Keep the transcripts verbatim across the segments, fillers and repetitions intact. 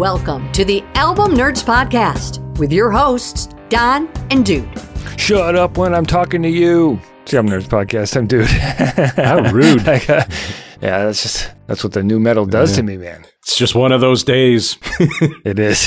Welcome to the Album Nerds Podcast with your hosts, Don and Dude. Shut up when I'm talking to you. It's the Album Nerds Podcast. I'm Dude. How rude. Like, uh, yeah, that's just, that's what the new metal does yeah. to me, man. It's just one of those days. It is.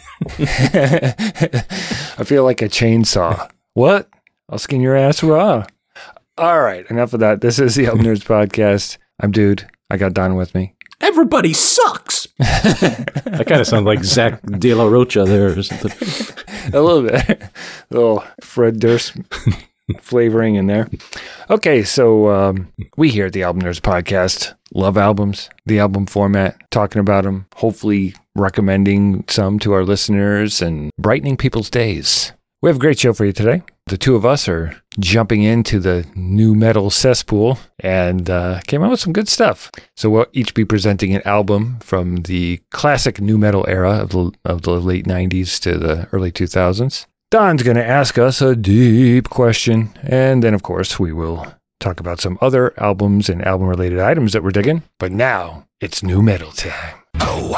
I feel like a chainsaw. What? I'll skin your ass raw. All right, enough of that. This is the Album Nerds Podcast. I'm Dude. I got Don with me. Everybody sucks. That kind of sounds like Zach De La Rocha there or something. A little bit. A little Fred Durst flavoring in there. Okay, so um, we here at the Album Nerds Podcast love albums, the album format, talking about them, hopefully recommending some to our listeners and brightening people's days. We have a great show for you today. The two of us are jumping into the new metal cesspool and uh, came out with some good stuff. So we'll each be presenting an album from the classic new metal era of the, of the late nineties to the early two thousands. Don's going to ask us a deep question, and then, of course, we will talk about some other albums and album-related items that we're digging. But now, it's new metal time. Oh,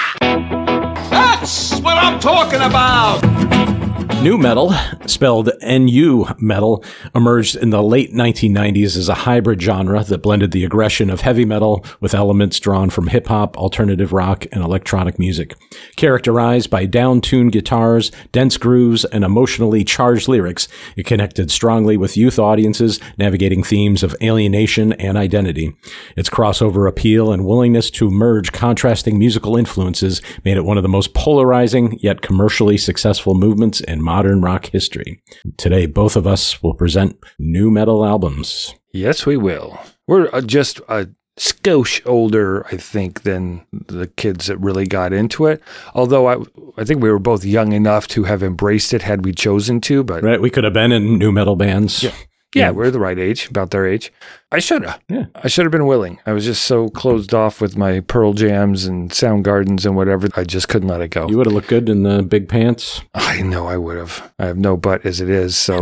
that's what I'm talking about! Nu metal, spelled N U metal, emerged in the late nineteen nineties as a hybrid genre that blended the aggression of heavy metal with elements drawn from hip-hop, alternative rock, and electronic music. Characterized by down-tuned guitars, dense grooves, and emotionally charged lyrics, it connected strongly with youth audiences, navigating themes of alienation and identity. Its crossover appeal and willingness to merge contrasting musical influences made it one of the most polarizing, yet commercially successful movements in modern rock history. Today, both of us will present nu metal albums. Yes, we will. We're uh, just a skosh older, I think, than the kids that really got into it. Although I, I think we were both young enough to have embraced it had we chosen to. But right, we could have been in nu metal bands. Yeah. Yeah, yeah, we're the right age, about their age. I should have. Yeah. I should have been willing. I was just so closed off with my Pearl Jams and Soundgardens and whatever. I just couldn't let it go. You would have looked good in the big pants. I know I would have. I have no butt as it is, so.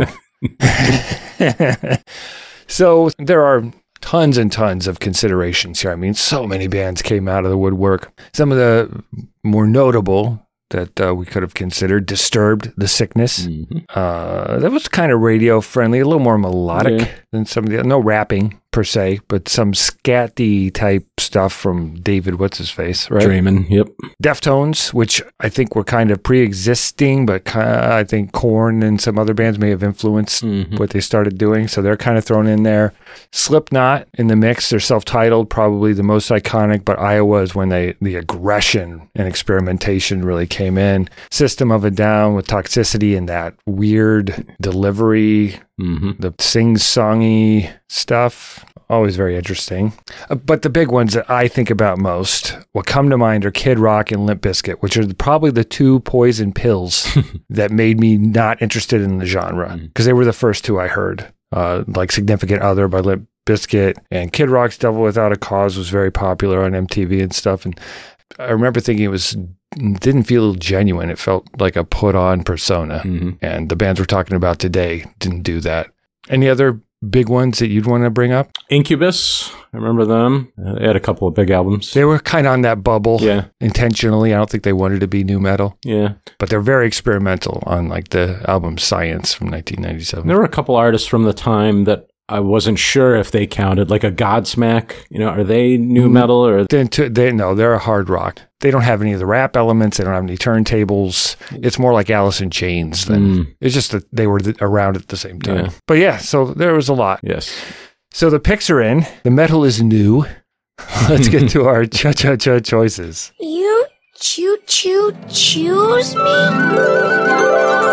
So there are tons and tons of considerations here. I mean, so many bands came out of the woodwork. Some of the more notable that uh, we could have considered, Disturbed, The Sickness. Mm-hmm. Uh, that was kind of radio friendly, a little more melodic yeah. than some of the no rapping per se, but some scatty type stuff from David What's-His-Face, right? Draiman, yep. Deftones, which I think were kind of pre-existing, but kind of, I think Korn and some other bands may have influenced mm-hmm. what they started doing, so they're kind of thrown in there. Slipknot in the mix, they're self-titled, probably the most iconic, but Iowa is when they the aggression and experimentation really came in. System of a Down with Toxicity and that weird delivery, mm-hmm. the sing-songy stuff, always very interesting. Uh, but the big ones that I think about most, what come to mind are Kid Rock and Limp Bizkit, which are probably the two poison pills that made me not interested in the genre, because they were the first two I heard, uh, like Significant Other by Limp Bizkit, and Kid Rock's Devil Without a Cause was very popular on M T V and stuff, and I remember thinking it was didn't feel genuine. It felt like a put-on persona, mm-hmm. and the bands we're talking about today didn't do that. Any other big ones that you'd want to bring up? Incubus, I remember them. Uh, they had a couple of big albums. They were kind of on that bubble, yeah. intentionally. I don't think they wanted to be new metal. Yeah. But they're very experimental on like the album Science from nineteen ninety-seven. There were a couple artists from the time that I wasn't sure if they counted, like a Godsmack. You know, are they new metal or? They, they, no, they're a hard rock. They don't have any of the rap elements. They don't have any turntables. It's more like Alice in Chains than mm. it's just that they were th- around at the same time. Yeah. But yeah, so there was a lot. Yes. So the picks are in. The metal is new. Let's get to our cha-cha-cha choices. You choo-choo choose me?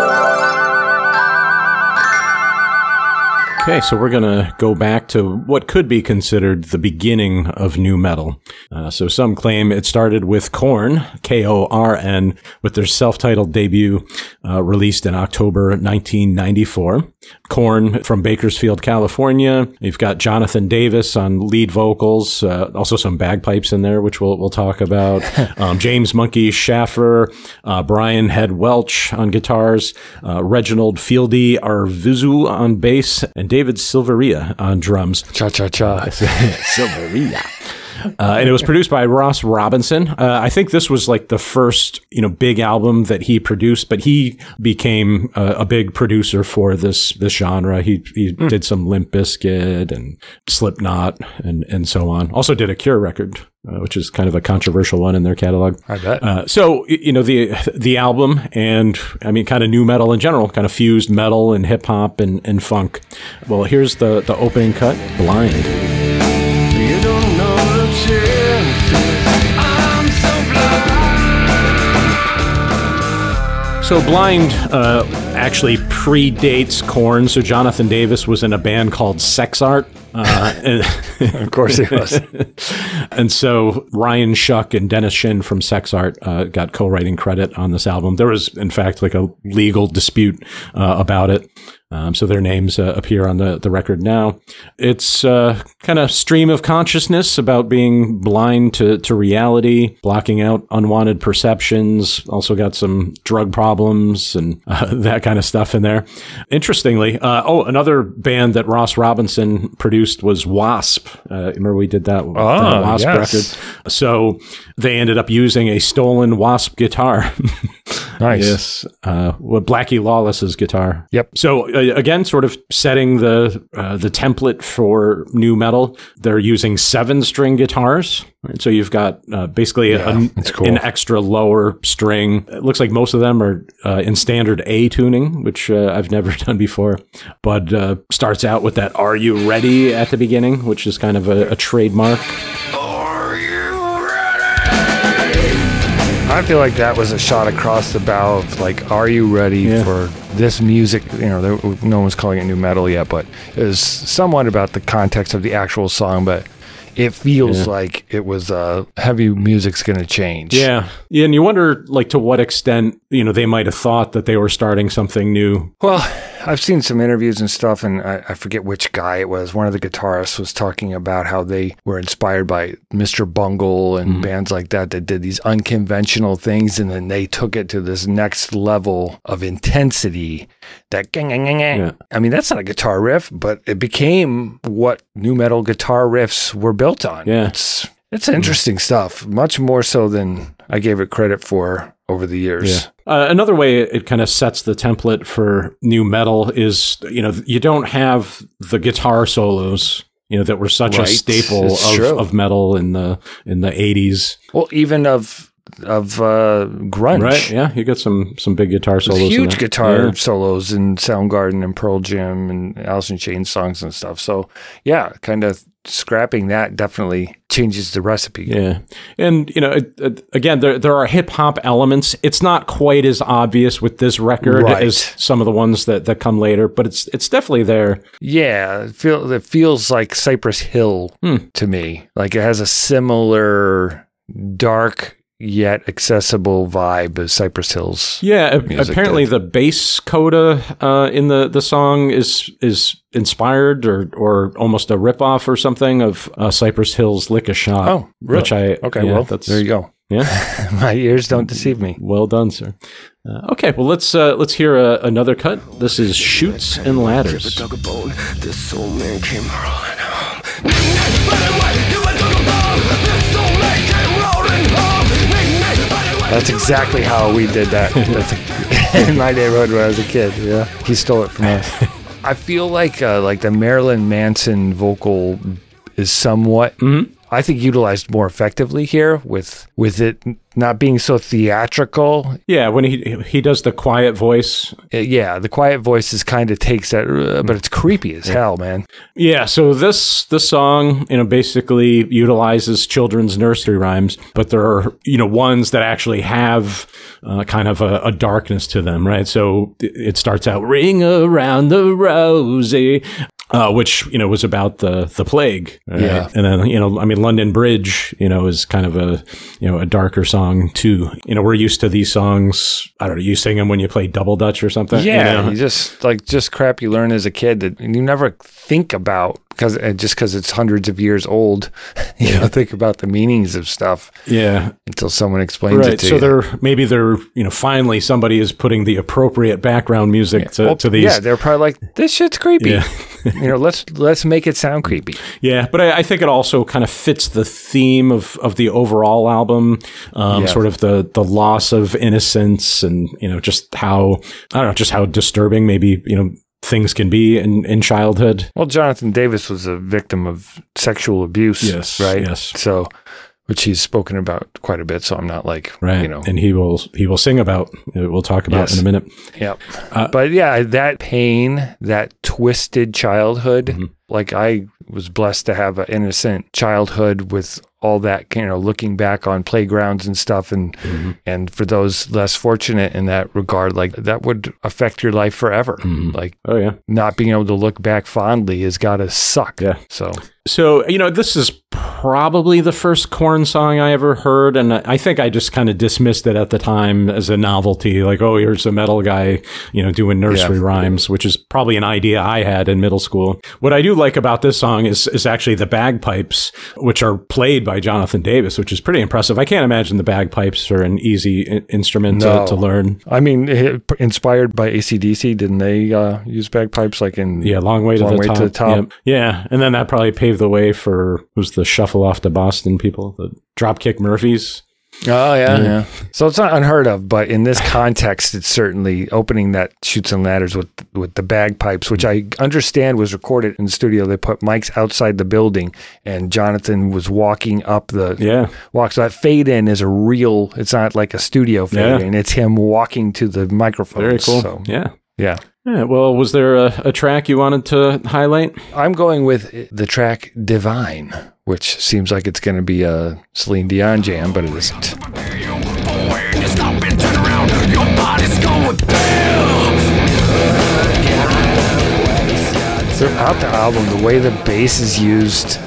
Okay, so we're going to go back to what could be considered the beginning of nu metal. Uh, so some claim it started with Korn, K O R N, with their self-titled debut uh, released in October nineteen ninety-four. Korn from Bakersfield, California. You've got Jonathan Davis on lead vocals, uh, also some bagpipes in there, which we'll we'll talk about. um, James Monkey Schaffer, uh, Brian Head Welch on guitars, uh, Reginald Fieldy Arvizu on bass, and David Silveria on drums. Cha cha cha. Silveria. Uh, and it was produced by Ross Robinson. Uh, I think this was like the first, you know, big album that he produced, but he became a, a big producer for this this genre. He he mm. did some Limp Bizkit and Slipknot and and so on. Also did a Cure record, uh, which is kind of a controversial one in their catalog. I bet. Uh, so you know the the album and I mean kind of new metal in general, kind of fused metal and hip hop and, and funk. Well, here's the the opening cut, Blind. You don't know the chances. I'm so blind. So Blind uh, actually predates Korn. So Jonathan Davis was in a band called Sex Art. Uh, and of course he was. And so Ryan Shuck and Dennis Shin from Sex Art uh, got co-writing credit on this album. There was, in fact, like a legal dispute uh, about it. Um, so their names uh, appear on the, the record now. It's uh, kind of stream of consciousness about being blind to, to reality, blocking out unwanted perceptions. Also got some drug problems and uh, that kind of stuff in there. Interestingly, uh, oh, another band that Ross Robinson produced was Wasp. Uh, remember we did that, oh, that Wasp yes. record? So they ended up using a stolen Wasp guitar. Nice. Yes. Uh, well, Blackie Lawless's guitar. Yep. So uh, again, sort of setting the uh, the template for new metal. They're using seven string guitars. Right? So you've got uh, basically yeah, a, that's cool. an extra lower string. It looks like most of them are uh, in standard A tuning, which uh, I've never done before. But uh, starts out with that "Are you ready?" at the beginning, which is kind of a, a trademark. I feel like that was a shot across the bow of like, are you ready yeah. for this music? You know, there, no one was calling it new metal yet, but it was somewhat about the context of the actual song, but it feels yeah. like it was uh, heavy music's going to change. Yeah. Yeah. And you wonder, like, to what extent, you know, they might have thought that they were starting something new. Well, I've seen some interviews and stuff, and I, I forget which guy it was. One of the guitarists was talking about how they were inspired by Mister Bungle and mm-hmm. bands like that that did these unconventional things, and then they took it to this next level of intensity. That gang, gang, gang, gang. Yeah. I mean, that's not a guitar riff, but it became what new metal guitar riffs were built on. Yeah. It's, it's interesting mm-hmm. stuff, much more so than I gave it credit for over the years. Yeah. Uh, another way it kind of sets the template for new metal is, you know, you don't have the guitar solos, you know, that were such right. a staple of, of metal in the in the eighties. Well, even of of uh, grunge, right? Yeah, you got some some big guitar solos. There's huge in guitar yeah. solos in Soundgarden and Pearl Jam and Alice in Chains songs and stuff. So yeah, kind of scrapping that definitely changes the recipe. Yeah. And, you know, it, it, again, there there are hip hop elements. It's not quite as obvious with this record right. as some of the ones that, that come later, but it's it's definitely there. Yeah. It, feel, it feels like Cypress Hill hmm. to me. Like it has a similar dark yet accessible vibe as Cypress Hill's. Yeah, apparently did. The bass coda uh, in the, the song is is inspired or or almost a ripoff or something of uh, Cypress Hill's "Lick a Shot." Oh, really? Which I, okay, yeah, well, that's, there you go. Yeah, my ears don't deceive me. Well done, sir. Uh, okay, well let's uh, let's hear uh, another cut. This is "Chutes and Ladders." This old man came rolling home. That's exactly how we did that. That's a, in my neighborhood when I was a kid. Yeah, he stole it from us. I feel like uh, like the Marilyn Manson vocal is somewhat, mm-hmm. I think, utilized more effectively here with with it not being so theatrical. Yeah, when he he does the quiet voice. Uh, yeah, the quiet voice is kind of takes that, uh, but it's creepy as hell, man. Yeah, so this this song, you know, basically utilizes children's nursery rhymes, but there are, you know, ones that actually have uh, kind of a, a darkness to them, right? So it starts out, "Ring around the rosy," Uh, which, you know, was about the, the plague. Right? Yeah. And then, you know, I mean, London Bridge, you know, is kind of a, you know, a darker song too. You know, we're used to these songs. I don't know, you sing them when you play double dutch or something. Yeah. You know? You just like, just crap you learn as a kid that you never think about because just because it's hundreds of years old, you yeah. know, think about the meanings of stuff. Yeah, until someone explains right. it to so you. So they're maybe they're you know finally somebody is putting the appropriate background music yeah. to, well, to these. Yeah, they're probably like, this shit's creepy. Yeah. you know, let's let's make it sound creepy. Yeah, but I, I think it also kind of fits the theme of, of the overall album, um, yeah. sort of the the loss of innocence, and you know just how I don't know, just how disturbing maybe you know things can be in, in childhood. Well, Jonathan Davis was a victim of sexual abuse, yes, right? Yes, so. Which he's spoken about quite a bit, so I'm not like, right. you know. And he will he will sing about, we'll talk about yes. in a minute. Yeah. Uh, but yeah, that pain, that twisted childhood, mm-hmm. like I was blessed to have an innocent childhood with all that, you know, looking back on playgrounds and stuff. And mm-hmm. and for those less fortunate in that regard, like that would affect your life forever. Mm-hmm. Like, oh yeah, not being able to look back fondly has got to suck. Yeah. So. So, you know, this is probably the first Korn song I ever heard, and I think I just kind of dismissed it at the time as a novelty, like, oh, here's a metal guy, you know, doing nursery yeah. rhymes, which is probably an idea I had in middle school. What I do like about this song is is actually the bagpipes, which are played by Jonathan Davis, which is pretty impressive. I can't imagine the bagpipes are an easy I- instrument no. to, to learn. I mean, inspired by A C D C, didn't they uh, use bagpipes like in yeah, Long Way, long to, the way top. to the Top? Yeah. yeah, and then that probably paved the way for who's the Shuffle Off to Boston people, the Dropkick Murphys. Oh, yeah, yeah, yeah. So it's not unheard of, but in this context, it's certainly opening that Chutes and Ladders with with the bagpipes, which I understand was recorded in the studio. They put mics outside the building, and Jonathan was walking up the yeah. walk. So that fade in is a real, it's not like a studio fade yeah. in. It's him walking to the microphone. Very cool. So, yeah. Yeah. Yeah, well, was there a, a track you wanted to highlight? I'm going with the track Divine, which seems like it's going to be a Celine Dion jam, but it isn't. Throughout the album, the way the bass is used,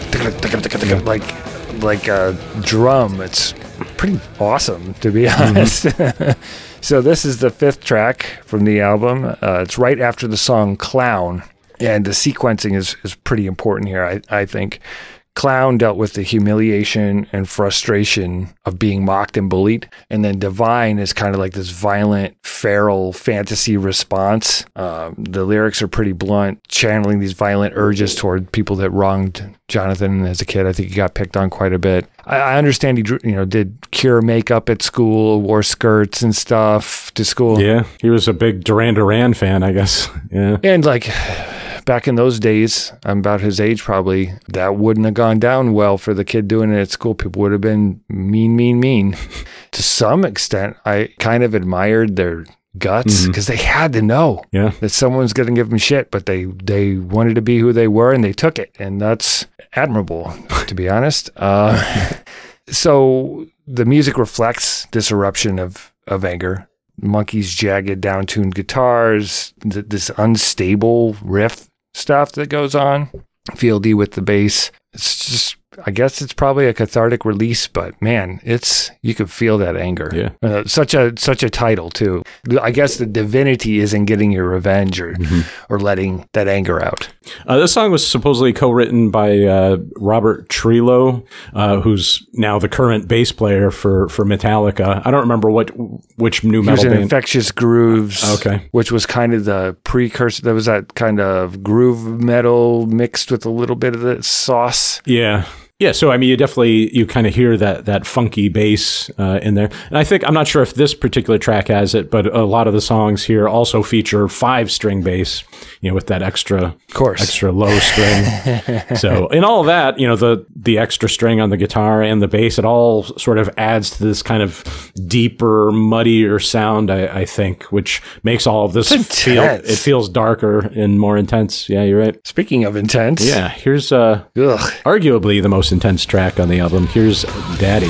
like like a drum, it's pretty awesome, to be honest. Mm-hmm. So this is the fifth track from the album. Uh, it's right after the song Clown, and the sequencing is, is pretty important here, I, I think. Clown dealt with the humiliation and frustration of being mocked and bullied. And then Divine is kind of like this violent, feral fantasy response. Um, the lyrics are pretty blunt, channeling these violent urges toward people that wronged Jonathan as a kid. I think he got picked on quite a bit. I, I understand he drew, you know, did Cure makeup at school, wore skirts and stuff to school. Yeah, he was a big Duran Duran fan, I guess. Yeah. And like... back in those days, I'm about his age probably, that wouldn't have gone down well for the kid doing it at school. People would have been mean, mean, mean. To some extent, I kind of admired their guts because mm-hmm. they had to know yeah. that someone's going to give them shit, but they, they wanted to be who they were and they took it. And that's admirable, to be honest. Uh, so the music reflects this eruption of, of anger. Monkey's jagged, down-tuned guitars, th- this unstable riff stuff that goes on, Fieldy with the bass. It's just, I guess it's probably a cathartic release, but man, it's, you could feel that anger. Yeah. Uh, such a, such a title too. I guess the divinity isn't getting your revenge or, mm-hmm. or letting that anger out. Uh, this song was supposedly co-written by uh, Robert Trujillo, uh, who's now the current bass player for, for Metallica. I don't remember what which new metal band. He was in band. Infectious Grooves, okay, which was kind of the precursor. There was that kind of groove metal mixed with a little bit of the sauce. Yeah. Yeah, so I mean, you definitely, you kind of hear that that funky bass uh, in there. And I think, I'm not sure if this particular track has it, but a lot of the songs here also feature five-string bass, you know, with that extra, of course, extra low string. So in all of that, you know, the the extra string on the guitar and the bass, it all sort of adds to this kind of deeper, muddier sound, I, I think, which makes all of this feel, it feels darker and more intense. Yeah, you're right. Speaking of intense. Yeah, here's uh, Ugh. arguably the most intense track on the album. Here's Daddy.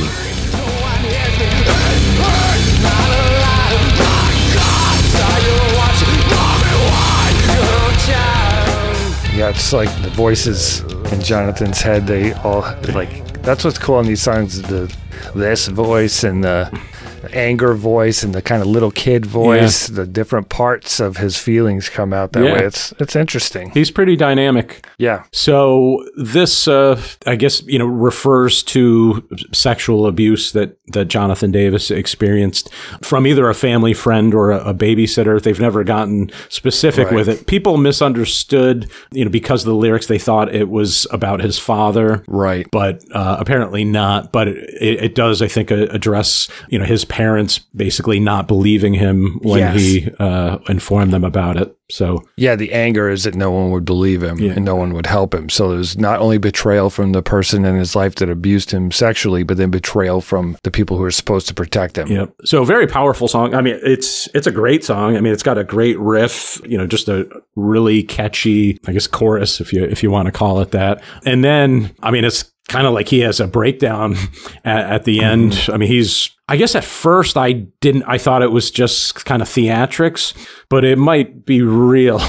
Yeah, it's like the voices in Jonathan's head, they all, like, that's what's cool on these songs, the this voice and the the anger voice and the kind of little kid voice, yeah. the different parts of his feelings come out that yeah. way. It's it's interesting. He's pretty dynamic. Yeah. So this, uh, I guess, you know, refers to sexual abuse that, that Jonathan Davis experienced from either a family friend or a, a babysitter. They've never gotten specific right. with it. People misunderstood, you know, because of the lyrics, they thought it was about his father. Right. But uh, apparently not. But it, it does, I think, uh, address, you know, his parents basically not believing him when yes. he uh, informed them about it. So yeah, the anger is that no one would believe him yeah. and no one would help him. So there's not only betrayal from the person in his life that abused him sexually, but then betrayal from the people who are supposed to protect him. Yep. So very powerful song. I mean, it's it's a great song. I mean, it's got a great riff, you know, just a really catchy, I guess, chorus, if you if you want to call it that. And then, I mean, it's kind of like he has a breakdown at, at the end. Mm. I mean, he's, I guess at first I didn't, I thought it was just kind of theatrics, but it might be real.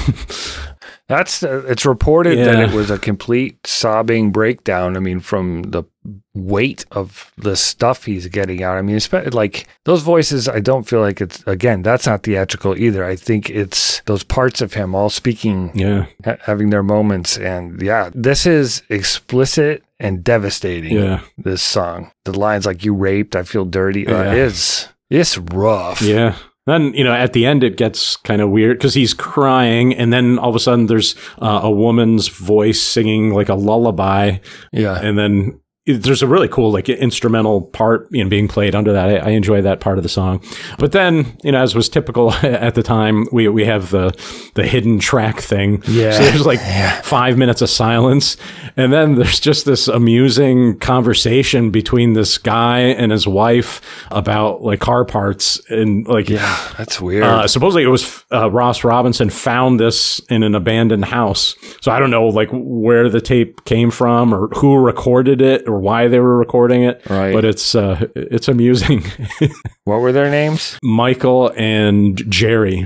That's, uh, it's reported yeah. that it was a complete sobbing breakdown. I mean, from the weight of the stuff he's getting out. I mean, it's like those voices, I don't feel like it's, again, that's not theatrical either. I think it's those parts of him all speaking, yeah, ha- having their moments. And yeah, this is explicit and devastating. Yeah. This song, the lines like "you raped, I feel dirty," yeah. uh, is it's rough. Yeah. Then, you know, at the end, it gets kind of weird because he's crying. And then all of a sudden there's uh, a woman's voice singing like a lullaby. Yeah. And then there's a really cool like instrumental part, you know, being played under that. I, I enjoy that part of the song. But then, you know, as was typical at the time, we we have the the hidden track thing. Yeah. So there's like yeah. five minutes of silence, and then there's just this amusing conversation between this guy and his wife about like car parts and like yeah, that's weird. Uh, supposedly it was uh, Ross Robinson found this in an abandoned house. So I don't know like where the tape came from or who recorded it or why they were recording it, right. but it's uh, it's amusing. What were their names? Michael and Jerry.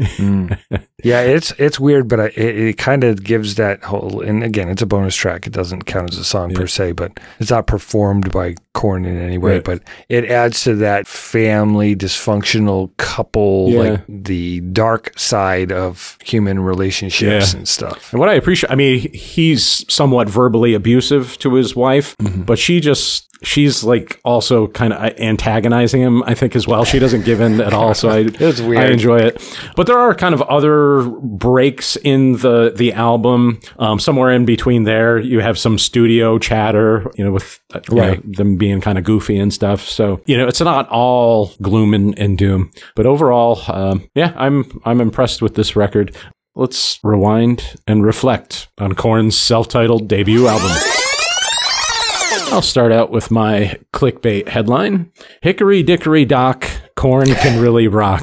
mm. Yeah, it's it's weird, but I, it, it kind of gives that whole. And again, it's a bonus track; it doesn't count as a song yeah. per se, but it's not performed by Korn in any way. Right. But it adds to that family dysfunctional couple, yeah. like the dark side of human relationships yeah. and stuff. And what I appreciate, I mean, he's somewhat verbally abusive to his wife, mm-hmm. but she just. She's like also kind of antagonizing him, I think, as well. She doesn't give in at all, so I, it's weird. I enjoy it. But there are kind of other breaks in the the album. Um, somewhere in between there, you have some studio chatter, you know, with you right. know, them being kind of goofy and stuff. So you know, it's not all gloom and, and doom. But overall, um, yeah, I'm I'm impressed with this record. Let's rewind and reflect on Korn's self-titled debut album. I'll start out with my clickbait headline. Hickory Dickory Dock, Korn can really rock.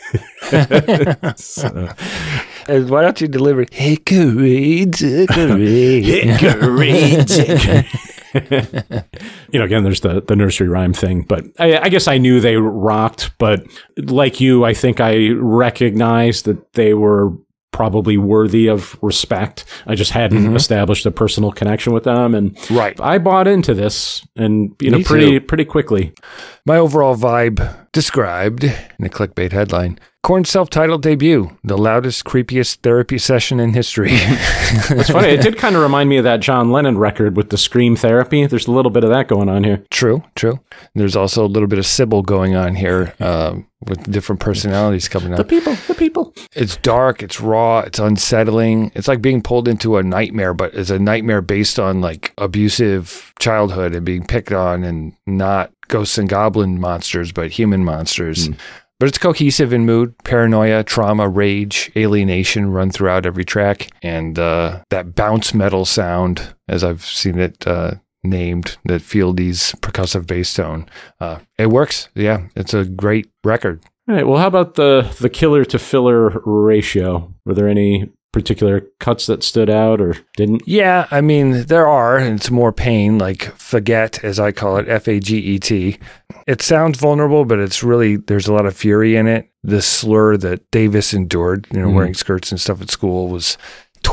So. And why don't you deliver it? Hickory Dickory. Hickory Dickory. You know, again, there's the, the nursery rhyme thing, but I, I guess I knew they rocked, but like you, I think I recognized that they were probably worthy of respect. I just hadn't mm-hmm. established a personal connection with them, and right. I bought into this, and you Me know, pretty too. pretty quickly. My overall vibe described in a clickbait headline: Korn's self-titled debut, the loudest, creepiest therapy session in history. It's funny. It did kind of remind me of that John Lennon record with the scream therapy. There's a little bit of that going on here. True, true. There's also a little bit of Sybil going on here uh, with different personalities coming out. The people, the people. It's dark, it's raw, it's unsettling. It's like being pulled into a nightmare, but it's a nightmare based on like abusive childhood and being picked on, and not ghosts and goblin monsters, but human monsters. Mm. But it's cohesive in mood. Paranoia, trauma, rage, alienation run throughout every track. And uh, that bounce metal sound, as I've seen it uh, named, that Fieldy's percussive bass tone. Uh, it works. Yeah, it's a great record. All right. Well, how about the, the killer to filler ratio? Were there any particular cuts that stood out or didn't? Yeah, I mean, there are, and it's more pain, like Faget, as I call it, F A G E T. It sounds vulnerable, but it's really, there's a lot of fury in it. The slur that Davis endured, you know, mm. wearing skirts and stuff at school was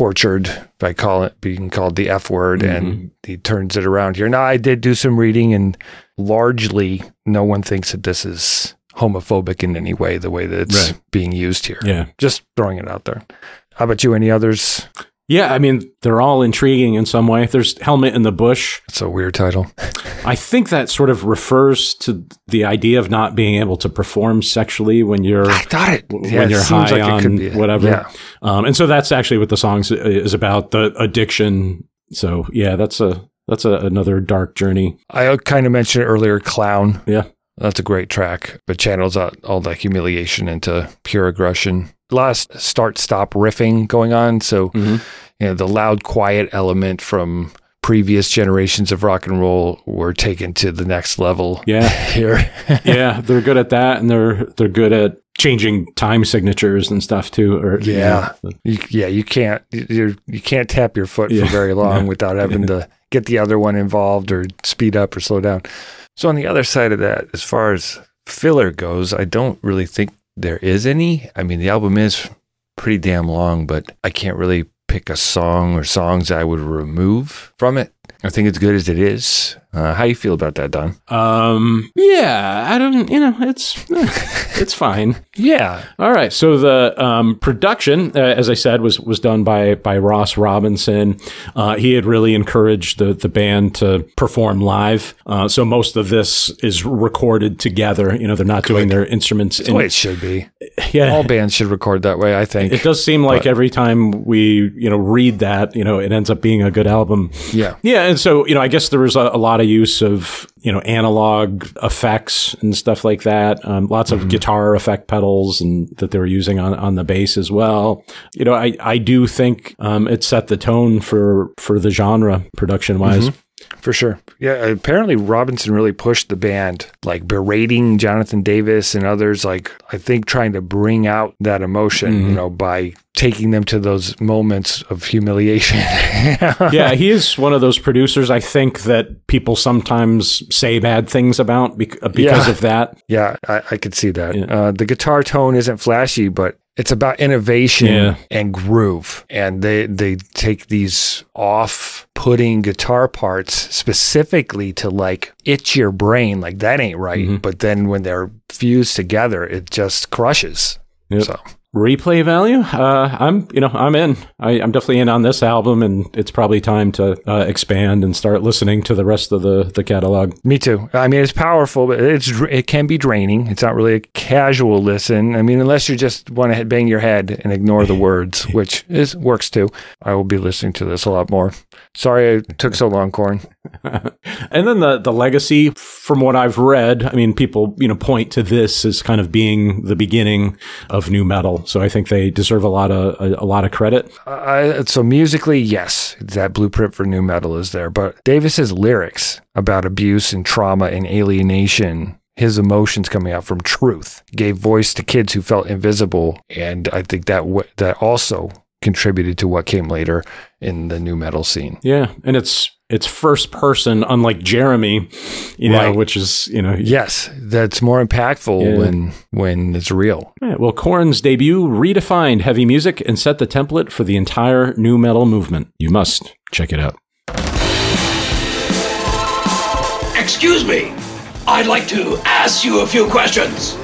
tortured by call it, being called the F word, mm-hmm. and he turns it around here. Now, I did do some reading, and largely no one thinks that this is homophobic in any way, the way that it's right. being used here. Yeah. Just throwing it out there. How about you? Any others? Yeah, I mean, they're all intriguing in some way. There's Helmet in the Bush. It's a weird title. I think that sort of refers to the idea of not being able to perform sexually when you're I thought it when yeah, you're it high like on it whatever. Yeah. Um, and so that's actually what the song is about, the addiction. So yeah, that's a that's a, another dark journey. I kind of mentioned earlier, Clown. Yeah. That's a great track, but channels out all that humiliation into pure aggression. A lot of start-stop riffing going on, so mm-hmm. you know the loud, quiet element from previous generations of rock and roll were taken to the next level. Yeah, here, yeah, they're good at that, and they're they're good at changing time signatures and stuff too. Or yeah, you know. you, yeah, you can't you you can't tap your foot yeah. for very long yeah. without having to get the other one involved or speed up or slow down. So on the other side of that, as far as filler goes, I don't really think there is any. I mean, the album is pretty damn long, but I can't really pick a song or songs I would remove from it. I think it's good as it is. Uh, how you feel about that, Don? Um, yeah, I don't, you know, it's it's fine. Yeah. All right. So the um, production, uh, as I said, was was done by by Ross Robinson. Uh, he had really encouraged the the band to perform live. Uh, so most of this is recorded together. You know, they're not good. doing their instruments. That's in, the way it should be. Yeah. All bands should record that way, I think. It does seem like but, every time we, you know, read that, you know, it ends up being a good album. Yeah. Yeah. And so, you know, I guess there was a, a lot of use of, you know, analog effects and stuff like that. Um, lots of mm-hmm. guitar effect pedals and that they were using on, on the bass as well. You know, I, I do think um, it set the tone for, for the genre production wise. Mm-hmm. For sure. Yeah, apparently Robinson really pushed the band, like berating Jonathan Davis and others, like I think trying to bring out that emotion, mm-hmm. you know, by taking them to those moments of humiliation. Yeah, he is one of those producers, I think, that people sometimes say bad things about bec- because yeah. of that. Yeah, I, I could see that. Yeah. Uh, the guitar tone isn't flashy, but it's about innovation yeah. and groove. And they, they take these off-putting guitar parts specifically to like itch your brain, like that ain't right. Mm-hmm. But then when they're fused together, it just crushes. Yep. So. Replay value? Uh, I'm, you know, I'm in. I, I'm definitely in on this album, and it's probably time to uh, expand and start listening to the rest of the, the catalog. Me too. I mean, it's powerful, but it's it can be draining. It's not really a casual listen. I mean, unless you just want to bang your head and ignore the words, which is works too. I will be listening to this a lot more. Sorry it took so long, Corn. And then the the legacy, from what I've read, I mean, people, you know, point to this as kind of being the beginning of nu metal. So I think they deserve a lot of a, a lot of credit. Uh, so musically, yes, that blueprint for nu metal is there. But Davis's lyrics about abuse and trauma and alienation, his emotions coming out from truth, gave voice to kids who felt invisible, and I think that w- that also contributed to what came later in the nu metal scene. Yeah, and it's it's first person, unlike Jeremy, you know, right. which is, you know, yes, that's more impactful yeah. when when it's real. Right, well, Korn's debut redefined heavy music and set the template for the entire nu metal movement. You must check it out. Excuse me, I'd like to ask you a few questions.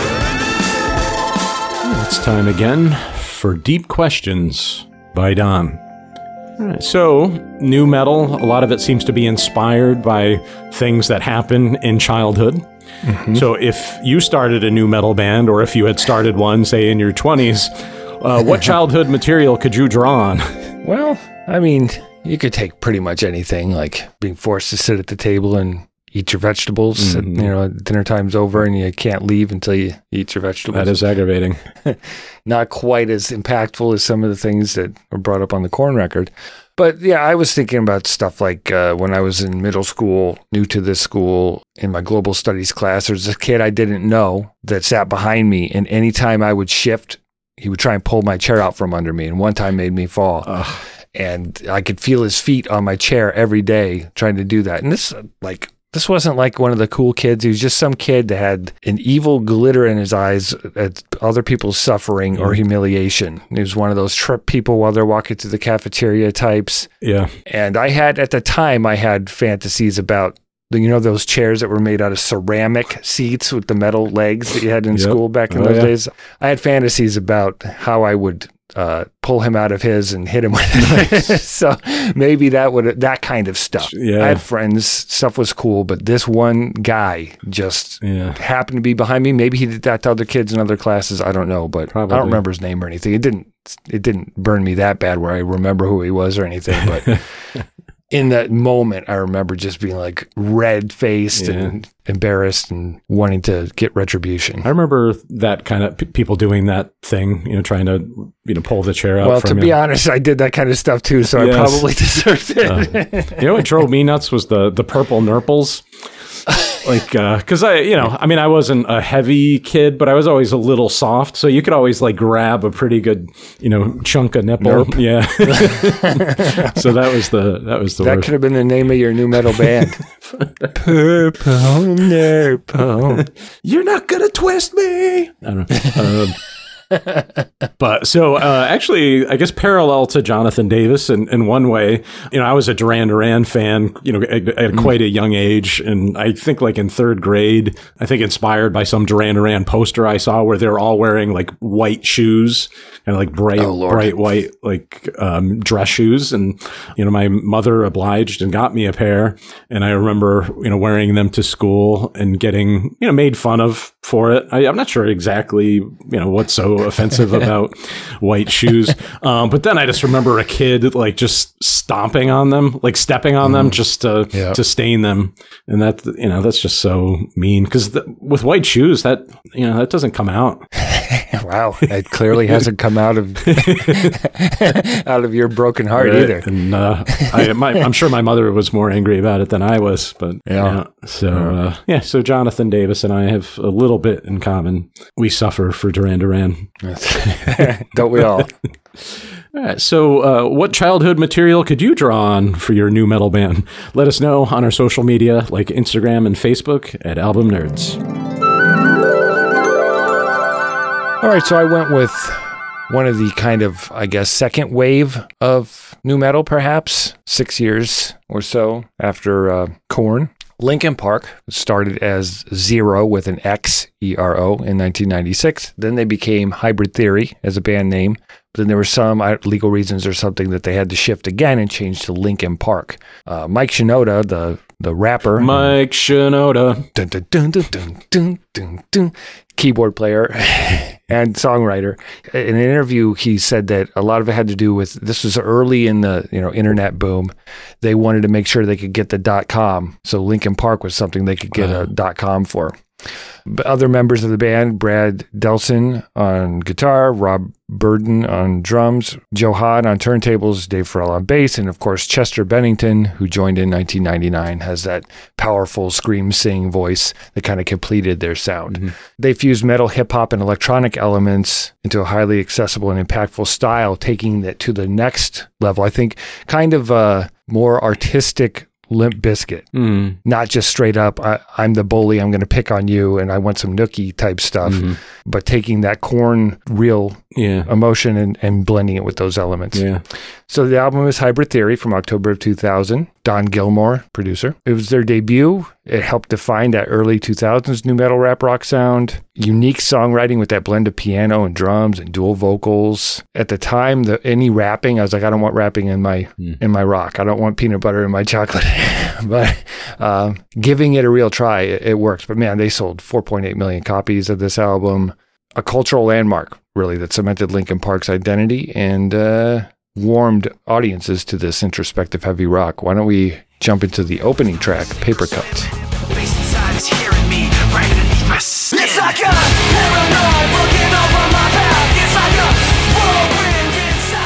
It's time again for Deep Questions by Don. All right, so, nu metal, a lot of it seems to be inspired by things that happen in childhood. Mm-hmm. So if you started a nu metal band, or if you had started one, say, in your twenties, uh, what childhood material could you draw on? Well, I mean, you could take pretty much anything, like being forced to sit at the table and eat your vegetables. Mm-hmm. You know, dinner time's over and you can't leave until you eat your vegetables. That is aggravating. Not quite as impactful as some of the things that were brought up on the Korn record. But yeah, I was thinking about stuff like uh, when I was in middle school, new to this school, in my global studies class, there was a kid I didn't know that sat behind me, and anytime I would shift, he would try and pull my chair out from under me, and one time made me fall. Ugh. And I could feel his feet on my chair every day trying to do that. And this, like, this wasn't like one of the cool kids. He was just some kid that had an evil glitter in his eyes at other people's suffering or humiliation. He was one of those trip people while they're walking through the cafeteria types. Yeah. And I had, at the time, I had fantasies about, you know, those chairs that were made out of ceramic seats with the metal legs that you had in Yep. school back in Oh, those yeah. days. I had fantasies about how I would uh, pull him out of his and hit him with it. So maybe that would, that kind of stuff. Yeah. I had friends, stuff was cool, but this one guy just Yeah. happened to be behind me. Maybe he did that to other kids in other classes. I don't know, but Probably. I don't remember his name or anything. It didn't, it didn't burn me that bad where I remember who he was or anything, but in that moment, I remember just being like red faced Yeah. and embarrassed and wanting to get retribution. I remember that kind of p- people doing that thing, you know, trying to, you know, pull the chair out Well, from to be you. honest, I did that kind of stuff too, so Yes. I probably deserved it. Uh, you know what drove me nuts was the the purple nurples. Like, because I, you know, I mean, I wasn't a heavy kid, but I was always a little soft. So you could always like grab a pretty good, you know, chunk of nipple. Nerp. Yeah. So that was the that was the That worst. could have been the name of your new metal band. Purple Nurple. You're not gonna twist me. I don't know. Um, but so uh, actually, I guess parallel to Jonathan Davis in, in one way, you know, I was a Duran Duran fan, you know, at, at quite a young age. And I think like in third grade, I think inspired by some Duran Duran poster I saw where they're all wearing like white shoes and like bright, Oh, Lord. bright white, like um, dress shoes. And, you know, my mother obliged and got me a pair. And I remember, you know, wearing them to school and getting, you know, made fun of for it. I, I'm not sure exactly, you know, what's so offensive about white shoes. Um, but then I just remember a kid like just stomping on them, like stepping on them just to, Yeah. to stain them. And that, you know, that's just so mean because with white shoes, that, you know, that doesn't come out. Wow, it clearly hasn't come out of out of your broken heart Right? either. And uh, I, my, I'm sure my mother was more angry about it than I was. But Yeah. yeah. So, uh, yeah. So Jonathan Davis and I have a little bit in common. We suffer for Duran Duran. Don't we all? All right, so uh, what childhood material could you draw on for your new metal band? Let us know on our social media like Instagram and Facebook at Album Nerds. All right, so I went with one of the kind of, I guess, second wave of new metal, perhaps six years or so after uh, Korn. Linkin Park started as Zero with an X, E R O, in nineteen ninety-six. Then they became Hybrid Theory as a band name. But then there were some uh, legal reasons or something that they had to shift again and change to Linkin Park. Uh, Mike Shinoda, the the rapper, Mike Shinoda. dun, dun, dun, dun, dun, dun, dun, dun, keyboard player and songwriter. In an interview, he said that a lot of it had to do with, this was early in the, you know, internet boom. They wanted to make sure they could get the dot com. So Linkin Park was something they could get Wow. a dot com for. But other members of the band, Brad Delson on guitar, Rob Burden on drums, Joe Hahn on turntables, Dave Farrell on bass, and of course Chester Bennington, who joined in nineteen ninety-nine, has that powerful scream sing voice that kind of completed their sound. Mm-hmm. They fused metal, hip hop, and electronic elements into a highly accessible and impactful style, taking it to the next level. I think kind of a more artistic Limp Bizkit, Mm. not just straight up, I, I'm the bully, I'm going to pick on you, and I want some nookie type stuff, Mm-hmm. but taking that Korn real Yeah. emotion and, and blending it with those elements. Yeah. So the album is Hybrid Theory from October of two thousand. Don Gilmore, producer. It was their debut. It helped define that early two thousands new metal rap rock sound. Unique songwriting with that blend of piano and drums and dual vocals. At the time, the any rapping, I was like, I don't want rapping in my Mm. in my rock. I don't want peanut butter in my chocolate. But uh, giving it a real try, it, it works. But man, they sold four point eight million copies of this album. A cultural landmark, really, that cemented Linkin Park's identity and uh, warmed audiences to this introspective heavy rock. Why don't we jump into the opening track, Paper Cut? Bass inside is hearing me right underneath my skin. It's like a paranoid looking over my back. It's like a whirlwind inside of my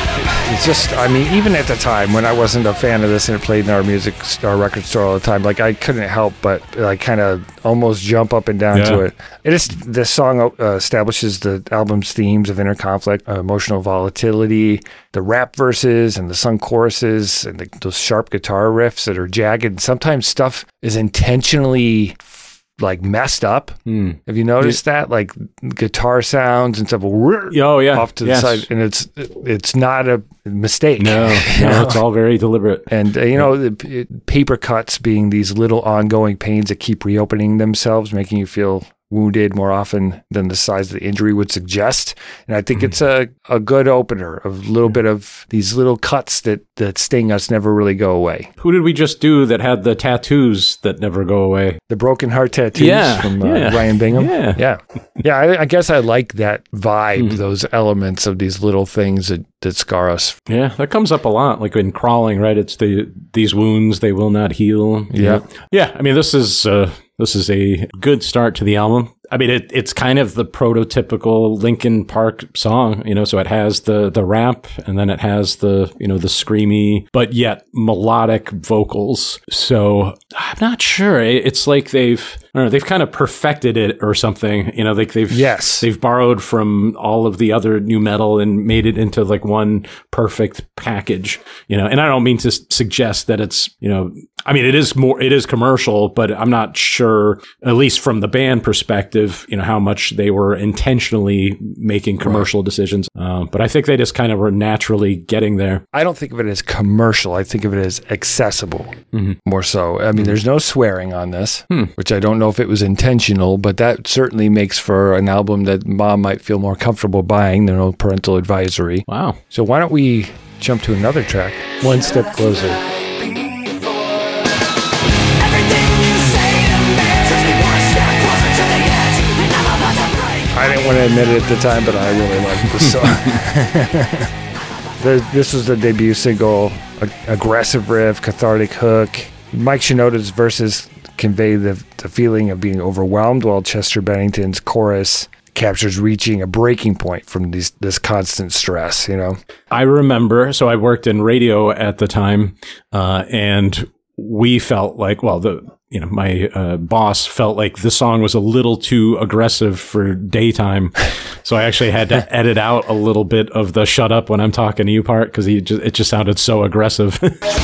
It's just, I mean, even at the time when I wasn't a fan of this and it played in our music, our record store all the time, like I couldn't help but like kind of almost jump up and down Yeah. to it. It is, this song uh, establishes the album's themes of inner conflict, uh, emotional volatility, the rap verses and the sung choruses and the, those sharp guitar riffs that are jagged. Sometimes stuff is intentionally like messed up. Mm. Have you noticed that? Like guitar sounds and stuff Oh, yeah. off to Yes. the side, and it's it's not a mistake. No, You no, know? it's all very deliberate. And uh, you know, the p- paper cuts being these little ongoing pains that keep reopening themselves, making you feel wounded more often than the size of the injury would suggest. And I think it's a, a good opener of a little bit of these little cuts that, that sting us never really go away. Who did we just do that had the tattoos that never go away? The broken heart tattoos Yeah, from uh, yeah. Ryan Bingham. Yeah. Yeah. Yeah. I, I guess I like that vibe, those elements of these little things that, that scar us. Yeah, that comes up a lot, like in Crawling, right? It's the these wounds they will not heal. Yeah. yeah. I mean, this is uh, this is a good start to the album. I mean, it, it's kind of the prototypical Linkin Park song, you know. So it has the the rap, and then it has the you know the screamy but yet melodic vocals. So I'm not sure. It- It's like they've I don't know, they've kind of perfected it or something. You know, like they've Yes. they've borrowed from all of the other new metal and made it into like one perfect package. You know, and I don't mean to s- suggest that it's you know. I mean, it is more, it is commercial, but I'm not sure, at least from the band perspective, you know, how much they were intentionally making commercial decisions. Um, but I think they just kind of were naturally getting there. I don't think of it as commercial. I think of it as accessible more so. I mean, there's no swearing on this, which I don't know if it was intentional, but that certainly makes for an album that mom might feel more comfortable buying. There's no parental advisory. Wow. So why don't we jump to another track, One Step Closer. I didn't want to admit it at the time, but I really liked this song. The- this was the debut single, a- aggressive riff, cathartic hook. Mike Shinoda's verses convey the, the feeling of being overwhelmed, while Chester Bennington's chorus captures reaching a breaking point from these, this constant stress, you know? I remember, so I worked in radio at the time, uh, and we felt like, well, the, you know, my uh, boss felt like the song was a little too aggressive for daytime. So I actually had to edit out a little bit of the shut up when I'm talking to you part, because he just, it just sounded so aggressive.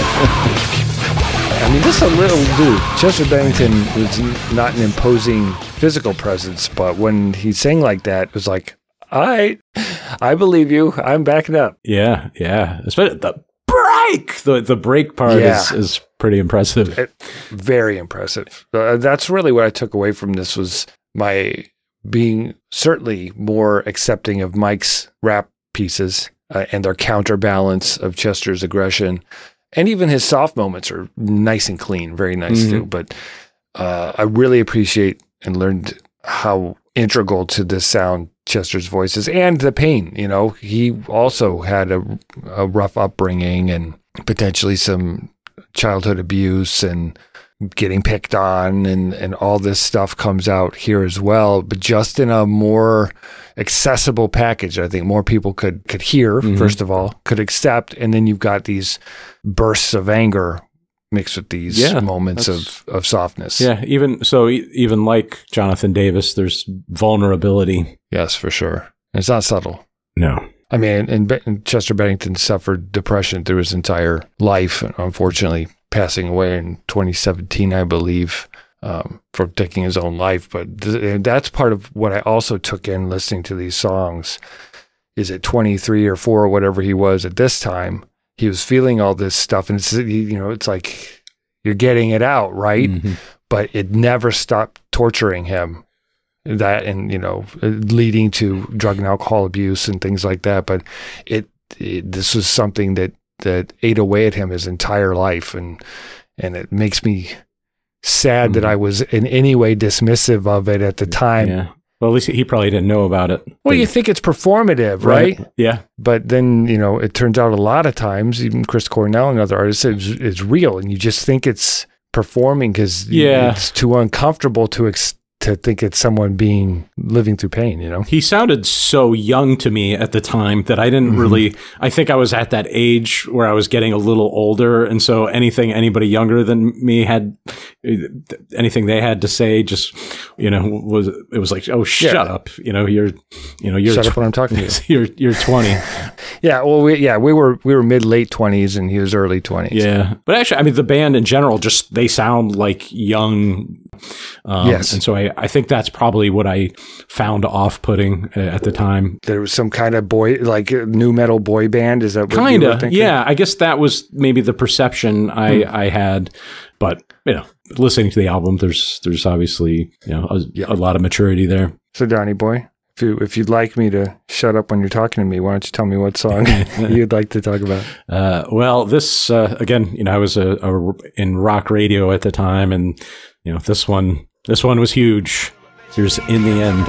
I mean, this is a little dude. Chester Bennington was n- not an imposing physical presence, but when he sang like that, it was like, all right, I believe you. I'm backing up. yeah, yeah. Especially the break. The the break part Yeah. is, is pretty impressive. It, very impressive. Uh, that's really what I took away from this, was my being certainly more accepting of Mike's rap pieces uh, and their counterbalance of Chester's aggression. And even his soft moments are nice and clean, very nice Mhm. too. But uh, I really appreciate and learned how integral to this sound Chester's voice is, and the pain. You know, he also had a, a rough upbringing and potentially some childhood abuse and getting picked on, and, and all this stuff comes out here as well, but just in a more accessible package. I think more people could, could hear, Mhm. first of all, could accept, and then you've got these bursts of anger mixed with these Yeah, moments that's- of, of softness. Yeah, even so, e- even like Jonathan Davis, there's vulnerability. Yes, for sure. And it's not subtle. No. I mean, and, Be- and Chester Bennington suffered depression through his entire life, unfortunately passing away in twenty seventeen, I believe, um, for taking his own life. But th- that's part of what I also took in listening to these songs, is at twenty-three or four or whatever he was at this time, he was feeling all this stuff. And it's, you know, it's like you're getting it out, right? Mhm. But it never stopped torturing him. That, and you know, leading to drug and alcohol abuse and things like that. But it, it this was something that that ate away at him his entire life, and and it makes me sad that I was in any way dismissive of it at the time. Yeah. Well, at least he probably didn't know about it. Well, you think it's performative, right? Yeah. But then, you know, it turns out a lot of times, even Chris Cornell and other artists, it's, it's real, and you just think it's performing because Yeah. it's too uncomfortable to ex- to think it's someone being living through pain, you know? He sounded so young to me at the time that I didn't mm-hmm. really, I think I was at that age where I was getting a little older. And so anything anybody younger than me had, anything they had to say just, you know, was, it was like, oh, shut yeah. up. You know, you're, you know, you're, shut up when I'm talking to you. You're, you're twenty. yeah. Well, we, yeah, we were, we were mid late twenties and he was early twenties. Yeah. But actually, I mean, the band in general, just, they sound like young. Um, yes. And so I, I think that's probably what I found off-putting uh, at the time. There was some kind of boy, like a new metal boy band. Is that what Kinda, you were thinking? Yeah. I guess that was maybe the perception I, hmm. I had. But, you know, listening to the album, there's there's obviously, you know, a, yeah. a lot of maturity there. So, Donnie boy, if, you, if you'd like me to shut up when you're talking to me, why don't you tell me what song you'd like to talk about? Uh, well, this, uh, again, you know, I was a, a, in rock radio at the time, and, you know, this one, this one was huge. Here's In the End.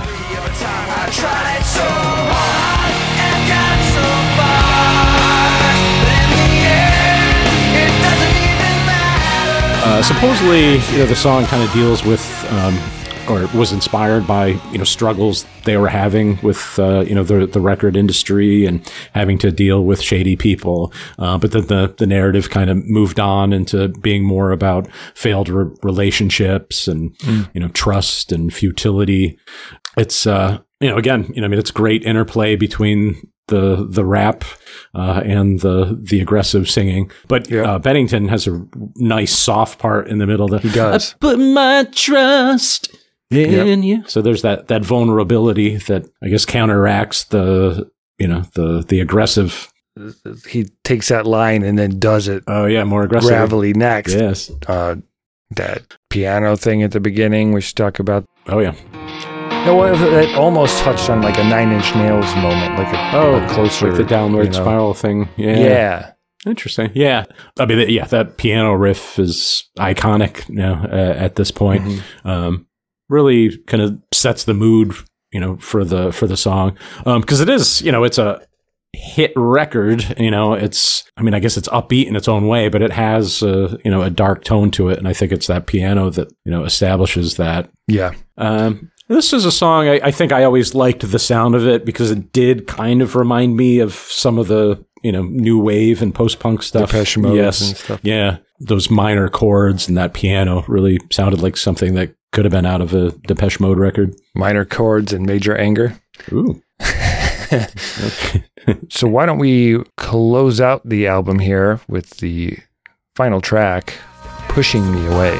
Uh, supposedly, you know, the song kind of deals with, um, or was inspired by, you know, struggles they were having with, uh, you know, the the record industry and having to deal with shady people. Uh, but then the the narrative kind of moved on into being more about failed re- relationships and, mm. you know, trust and futility. It's, uh, you know, again, you know, I mean, it's great interplay between the the rap uh, and the the aggressive singing, but yeah. uh, Bennington has a nice soft part in the middle. That he does. I put my trust in yep. you. So there's that that vulnerability that I guess counteracts the you know the the aggressive. He takes that line and then does it. Oh yeah, more aggressive, gravelly next. Yes, uh, that piano thing at the beginning we should talk about. Oh yeah. No, it almost touched on like a Nine Inch Nails moment, like a, oh, a closer, like the downward you know. spiral thing. Yeah, yeah, interesting. Yeah, I mean, yeah, that piano riff is iconic now uh, at this point. Mm-hmm. Um, really, kind of sets the mood, you know, for the for the song because um, it is, you know, it's a hit record. You know, it's, I mean, I guess it's upbeat in its own way, but it has, uh, you know, a dark tone to it, and I think it's that piano that you know establishes that. Yeah. Um, This is a song I, I think I always liked the sound of it because it did kind of remind me of some of the, you know, new wave and post-punk stuff. Depeche Mode yes. and stuff. Yeah. Those minor chords and that piano really sounded like something that could have been out of a Depeche Mode record. Minor chords and major anger. Ooh. So why don't we close out the album here with the final track, Pushing Me Away.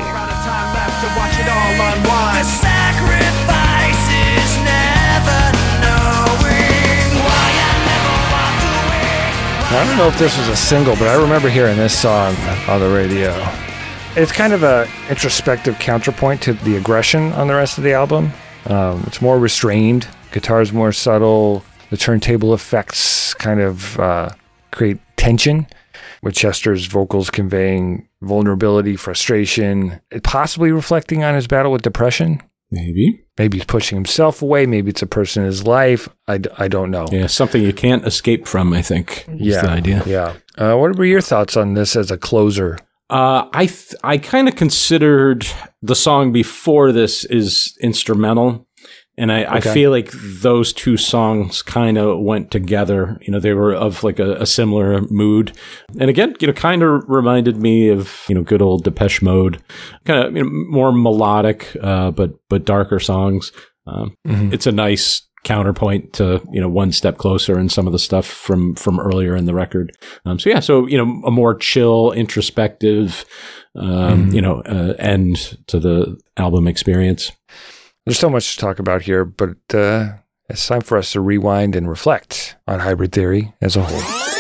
I don't know if this was a single, but I remember hearing this song on the radio. It's kind of a introspective counterpoint to the aggression on the rest of the album. Um, it's more restrained. Guitar's more subtle. The turntable effects kind of uh, create tension, with Chester's vocals conveying vulnerability, frustration, possibly reflecting on his battle with depression. Maybe. Maybe he's pushing himself away. Maybe it's a person in his life. I, I don't know. Yeah, something you can't escape from, I think, is yeah, the idea. Yeah. Uh, what were your thoughts on this as a closer? Uh, I th- I kind of considered the song before this is instrumental. And I, okay. I feel like those two songs kind of went together. You know, they were of like a, a similar mood. And again, you know, kind of reminded me of, you know, good old Depeche Mode, kind of you know, more melodic, uh, but, but darker songs. Um, mm-hmm. It's a nice counterpoint to, you know, One Step Closer and some of the stuff from, from earlier in the record. Um, so yeah, so, you know, a more chill, introspective, um, mm-hmm. you know, uh, end to the album experience. There's so much to talk about here, but uh, it's time for us to rewind and reflect on Hybrid Theory as a whole.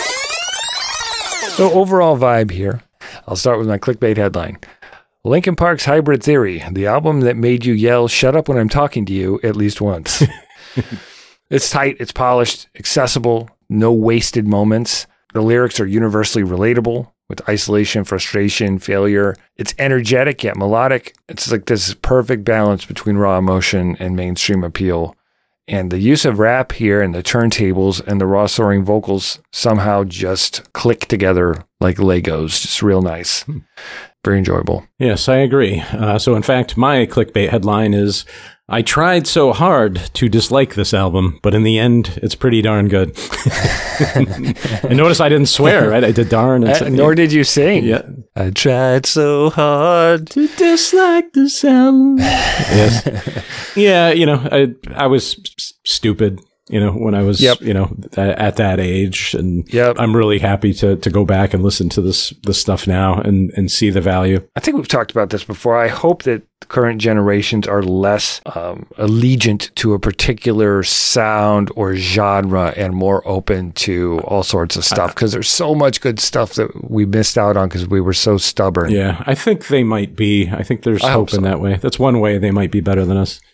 So overall vibe here, I'll start with my clickbait headline. Linkin Park's Hybrid Theory, the album that made you yell, "Shut up when I'm talking to you," at least once. It's tight, it's polished, accessible, no wasted moments. The lyrics are universally relatable. With isolation, frustration, failure. It's energetic yet melodic. It's like this perfect balance between raw emotion and mainstream appeal. And the use of rap here and the turntables and the raw soaring vocals somehow just click together like Legos. Just real nice. Very enjoyable. Yes, I agree. Uh, so in fact, my clickbait headline is I tried so hard to dislike this album, but in the end, it's pretty darn good. And notice I didn't swear, right? I did darn. And uh, so, nor did you sing. Yeah. I tried so hard to dislike this album. Yes. Yeah, you know, I I was s- stupid. You know, when I was, yep. you know, th- at that age, and yep. I'm really happy to to go back and listen to this this stuff now and and see the value. I think we've talked about this before. I hope that current generations are less um, allegiant to a particular sound or genre and more open to all sorts of stuff, because there's so much good stuff that we missed out on because we were so stubborn. Yeah, I think they might be. I think there's I hope hope so. in that way. That's one way they might be better than us.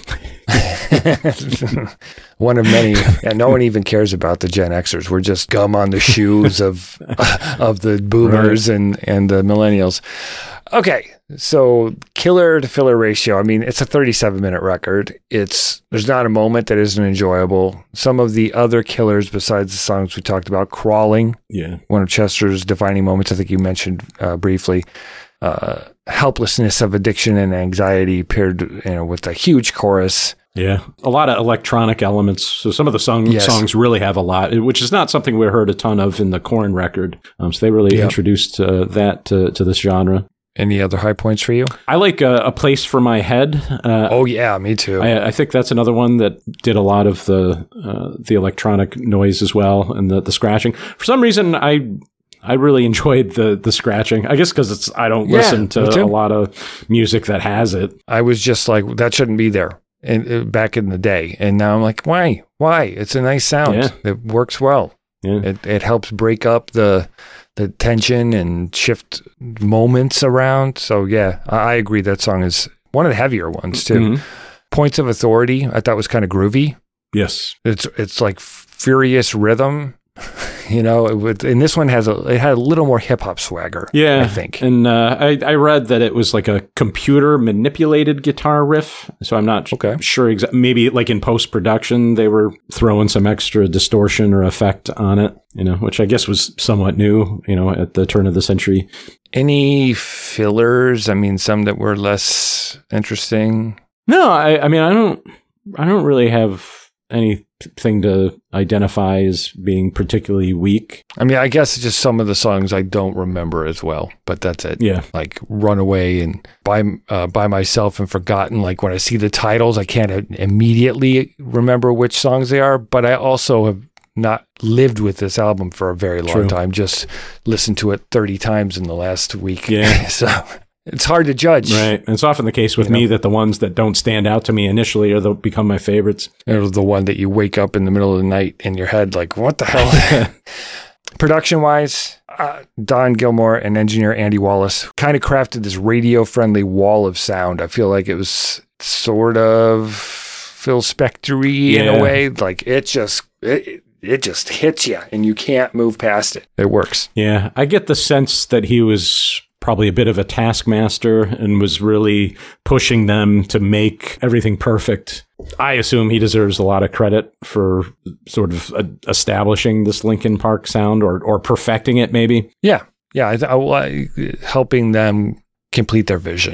One of many, and no one even cares about the Gen Xers. We're just gum on the shoes of of the boomers right. and and the millennials. Okay, so killer to filler ratio. I mean, it's a thirty-seven minute record. It's there's not a moment that isn't enjoyable. Some of the other killers besides the songs we talked about, Crawling, yeah, one of Chester's defining moments. I think you mentioned uh, briefly. Uh, helplessness of addiction and anxiety paired, you know, with a huge chorus. Yeah, a lot of electronic elements. So some of the song, yes. songs really have a lot, which is not something we heard a ton of in the Korn record. Um, so they really yep. introduced uh, that to, to this genre. Any other high points for you? I like uh, A Place for My Head. Uh, oh, yeah, me too. I, I think that's another one that did a lot of the uh, the electronic noise as well and the, the scratching. For some reason, I... I really enjoyed the the scratching. I guess because it's I don't yeah, listen to a lot of music that has it. I was just like, that shouldn't be there. And uh, back in the day, and now I'm like, why? Why? It's a nice sound. Yeah. It works well. Yeah. It it helps break up the the tension and shift moments around. So yeah, I, I agree. That song is one of the heavier ones too. Mm-hmm. Points of Authority, I thought was kind of groovy. Yes, it's it's like furious rhythm. You know, it would, and this one has a it had a little more hip hop swagger. Yeah, I think. And uh, I I read that it was like a computer manipulated guitar riff. So I'm not okay. sure exactly. Maybe like in post production they were throwing some extra distortion or effect on it. You know, which I guess was somewhat new. You know, at the turn of the century. Any fillers? I mean, some that were less interesting. No, I I mean I don't I don't really have anything to identify as being particularly weak. I mean, I guess just some of the songs I don't remember as well, but that's it. Yeah. Like Runaway and By uh, By Myself and Forgotten. Like when I see the titles, I can't immediately remember which songs they are, but I also have not lived with this album for a very long True. time. Just listened to it thirty times in the last week. Yeah. So it's hard to judge. Right. And it's often the case with you me know? that the ones that don't stand out to me initially are the become my favorites. It was the one that you wake up in the middle of the night in your head like, what the hell? Production-wise, uh, Don Gilmore and engineer Andy Wallace kind of crafted this radio-friendly wall of sound. I feel like it was sort of Phil Spector-y yeah. in a way. Like it just... It, it just hits you and you can't move past it. It works. Yeah. I get the sense that he was probably a bit of a taskmaster and was really pushing them to make everything perfect. I assume he deserves a lot of credit for sort of uh, establishing this Linkin Park sound or or perfecting it maybe. Yeah. Yeah. I, I, I, helping them complete their vision.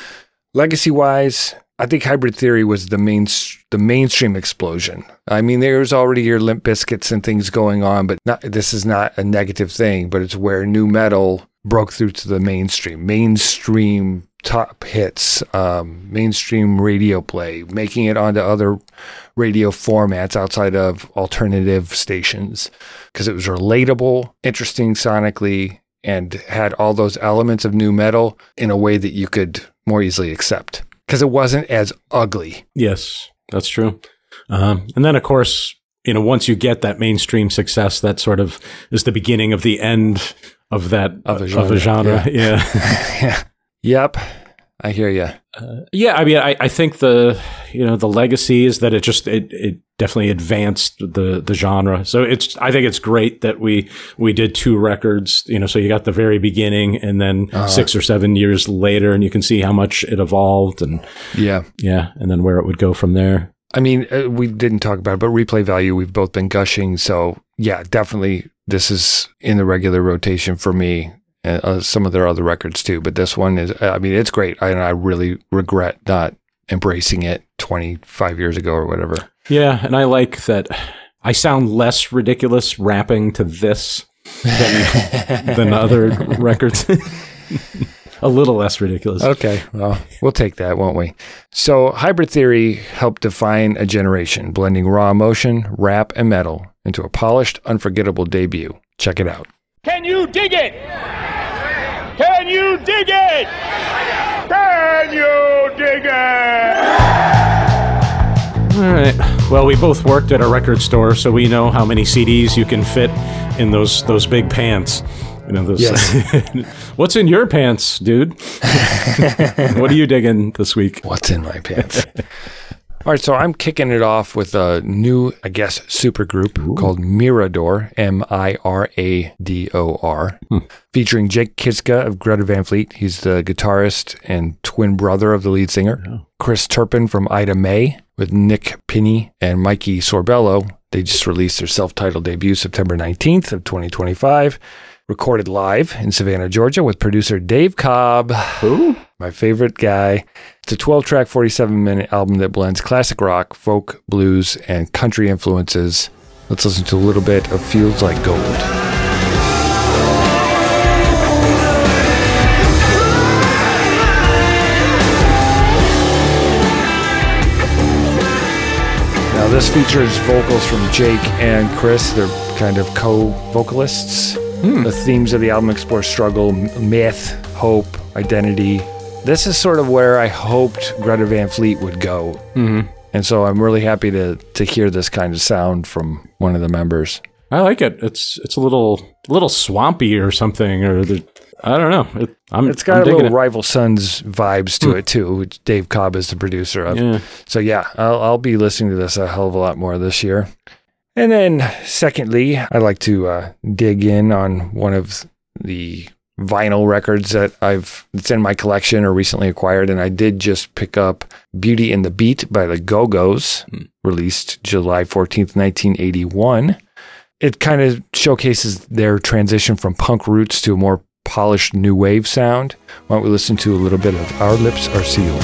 Legacy-wise, I think Hybrid Theory was the main the mainstream explosion. I mean, there's already your Limp Bizkits and things going on, but not, this is not a negative thing, but it's where nu metal broke through to the mainstream. Mainstream top hits, um, mainstream radio play, making it onto other radio formats outside of alternative stations because it was relatable, interesting sonically, and had all those elements of nu metal in a way that you could more easily accept. Because it wasn't as ugly. Yes, that's true. Um, and then, of course, you know, once you get that mainstream success, that sort of is the beginning of the end of that of a genre. Of a genre. Yeah. yeah. Yep. I hear you. Uh, yeah, I mean, I, I think the you know the legacy is that it just it, it definitely advanced the the genre. So it's I think it's great that we we did two records. You know, so you got the very beginning, and then uh, six or seven years later, and you can see how much it evolved, and yeah, yeah, and then where it would go from there. I mean, uh, we didn't talk about it, but replay value, we've both been gushing. So yeah, definitely, this is in the regular rotation for me. Uh, some of their other records too, but this one is, I mean, it's great. I, and I really regret not embracing it twenty-five years ago or whatever. Yeah, and I like that I sound less ridiculous rapping to this than, than other records. A little less ridiculous. Okay, well, we'll take that, won't we? So Hybrid Theory helped define a generation, blending raw emotion, rap, and metal into a polished, unforgettable debut. Check it out. Can you dig it? Can you dig it? Can you dig it? All right. Well, we both worked at a record store, so we know how many C Ds you can fit in those those big pants. You know, those, yes. What's in your pants, dude? What are you digging this week? What's in my pants? All right, so I'm kicking it off with a new, I guess, supergroup Ooh. called Mirador, M I R A D O R, hmm. featuring Jake Kiszka of Greta Van Fleet. He's the guitarist and twin brother of the lead singer. Oh. Chris Turpin from Ida May with Nick Pinney and Mikey Sorbello. They just released their self-titled debut September nineteenth of twenty twenty-five. Recorded live in Savannah, Georgia with producer Dave Cobb. Ooh. My favorite guy. It's a twelve-track, forty-seven minute album that blends classic rock, folk, blues, and country influences. Let's listen to a little bit of Feels Like Gold. Now this features vocals from Jake and Chris. They're kind of co-vocalists. Hmm. The themes of the album explore struggle, myth, hope, identity. This is sort of where I hoped Greta Van Fleet would go. Mm-hmm. And so I'm really happy to to hear this kind of sound from one of the members. I like it. It's it's a little little swampy or something, or the, I don't know. It, I'm, it's got I'm a little it. Rival Sons vibes to mm. it too, which Dave Cobb is the producer of. Yeah. So yeah, I'll, I'll be listening to this a hell of a lot more this year. And then, secondly, I like to uh, dig in on one of the vinyl records that I've that's in my collection or recently acquired, and I did just pick up "Beauty and the Beat" by the Go-Go's, mm. released July fourteenth, nineteen eighty-one. It kind of showcases their transition from punk roots to a more polished new wave sound. Why don't we listen to a little bit of "Our Lips Are Sealed"?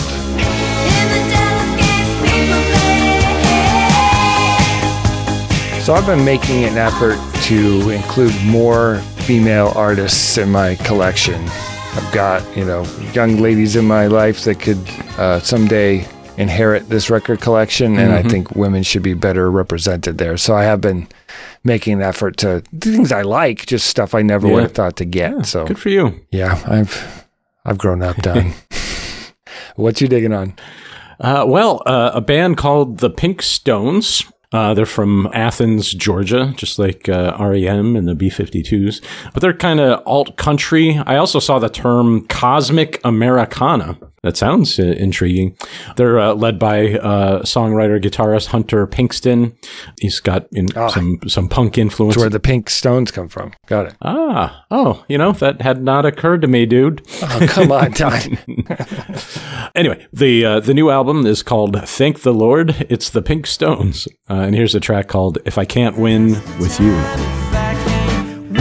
So I've been making an effort to include more female artists in my collection. I've got, you know, young ladies in my life that could uh, someday inherit this record collection, and mm-hmm. I think women should be better represented there. So I have been making an effort to things I like, just stuff I never yeah. would have thought to get. Yeah, so good for you. Yeah, I've I've grown up, Don. What you digging on? Uh, well, uh, a band called the Pink Stones. Uh, they're from Athens, Georgia, just like uh, R E M and the B fifty-twos. But they're kind of alt-country. I also saw the term Cosmic Americana. That sounds uh, intriguing. They're uh, led by uh, songwriter, guitarist Hunter Pinkston. He's got in, ah, some some punk influence. That's where the Pink Stones come from. Got it. Ah, oh, you know, that had not occurred to me, dude. Oh, come on, Don. Anyway, the uh, the new album is called Thank the Lord. It's the Pink Stones. Uh, and here's a track called If I Can't Win With You. If I can't win with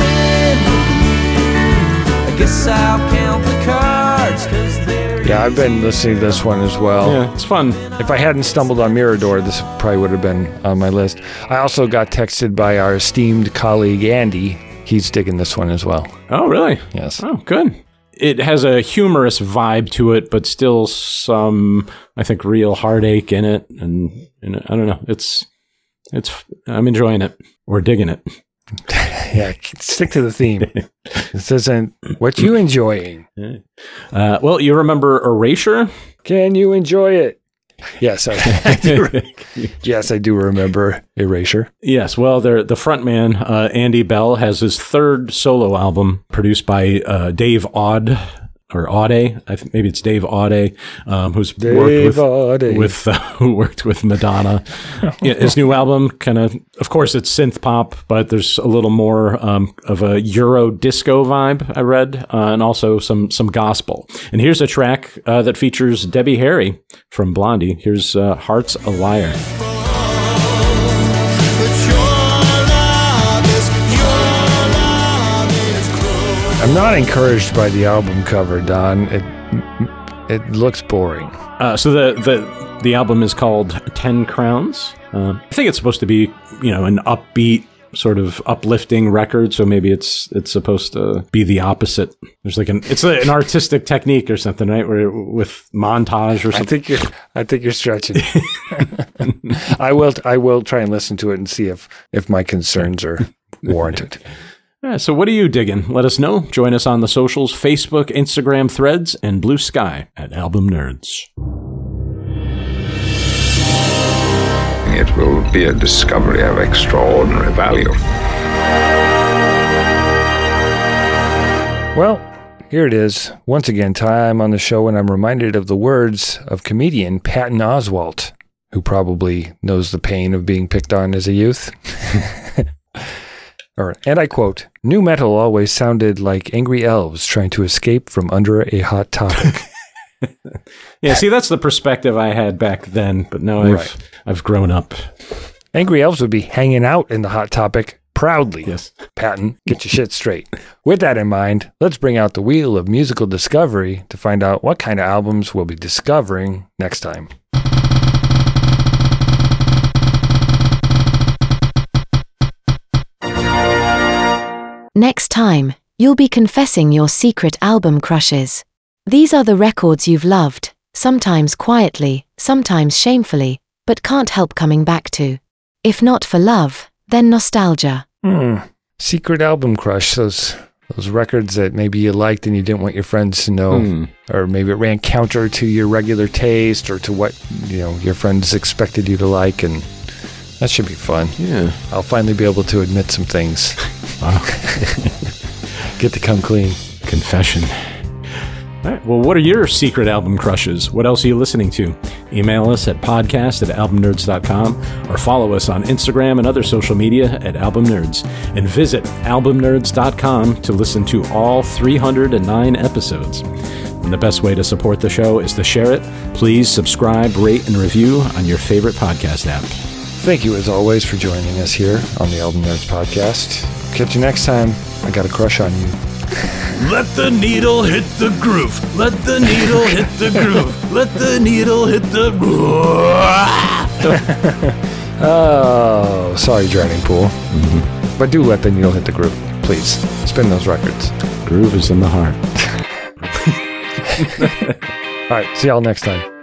you, I guess I'll count the cards, 'cause they're Yeah, I've been listening to this one as well. Yeah, it's fun. If I hadn't stumbled on Mirador, this probably would have been on my list. I also got texted by our esteemed colleague, Andy. He's digging this one as well. Oh, really? Yes. Oh, good. It has a humorous vibe to it, but still some, I think, real heartache in it. And, and I don't know. It's, it's, I'm enjoying it. Or digging it. Yeah, stick to the theme. This isn't what you enjoying. Uh, well, you remember Erasure? Can you enjoy it? Yes, I, I do. Yes, I do remember Erasure. Yes, well, the frontman, uh, Andy Bell, has his third solo album produced by uh, Dave Aud, or Aude, I think maybe it's Dave Aude, um, who's Dave worked with, Aude. with uh, who worked with Madonna. Yeah, his new album, kind of, of course, it's synth pop, but there's a little more um, of a Euro disco vibe, I read, uh, and also some some gospel. And here's a track uh, that features Debbie Harry from Blondie. Here's uh, Heart's a Liar. I'm not encouraged by the album cover, Don. It, it looks boring. Uh, so the, the the album is called Ten Crowns. Uh, I think it's supposed to be, you know, an upbeat, sort of uplifting record. So maybe it's it's supposed to be the opposite. There's like an it's a, an artistic technique or something, right? Where with montage or something. I think you're I think you're stretching. I will I will try and listen to it and see if if my concerns are warranted. Yeah, so what are you digging? Let us know. Join us on the socials, Facebook, Instagram, Threads, and Blue Sky at Album Nerds. It will be a discovery of extraordinary value. Well, here it is. Once again, time on the show when I'm reminded of the words of comedian Patton Oswalt, who probably knows the pain of being picked on as a youth. Or, and I quote, "New metal always sounded like angry elves trying to escape from under a hot topic." Yeah, see, that's the perspective I had back then, but now I've right. I've grown up. Angry elves would be hanging out in the hot topic proudly. Yes. Patton, get your shit straight. With that in mind, let's bring out the wheel of musical discovery to find out what kind of albums we'll be discovering next time. Next time, you'll be confessing your secret album crushes. These are the records you've loved, sometimes quietly, sometimes shamefully, but can't help coming back to. If not for love, then nostalgia. Hmm. Secret album crush, those those records that maybe you liked and you didn't want your friends to know, hmm. or maybe it ran counter to your regular taste or to what, you know, your friends expected you to like, and that should be fun. Yeah. I'll finally be able to admit some things. Wow. Get to come clean. Confession. All right. Well, what are your secret album crushes? What else are you listening to? Email us at podcast at album nerds dot com or follow us on Instagram and other social media at Album Nerds. And visit album nerds dot com to listen to all three hundred nine episodes. And the best way to support the show is to share it. Please subscribe, rate, and review on your favorite podcast app. Thank you, as always, for joining us here on the Album Nerds Podcast. Catch you next time. I got a crush on you. Let the needle hit the groove. Let the needle hit the groove. Let the needle hit the groove. Oh, sorry, Drowning Pool. Mm-hmm. But do let the needle hit the groove, please. Spin those records. Groove is in the heart. All right, see y'all next time.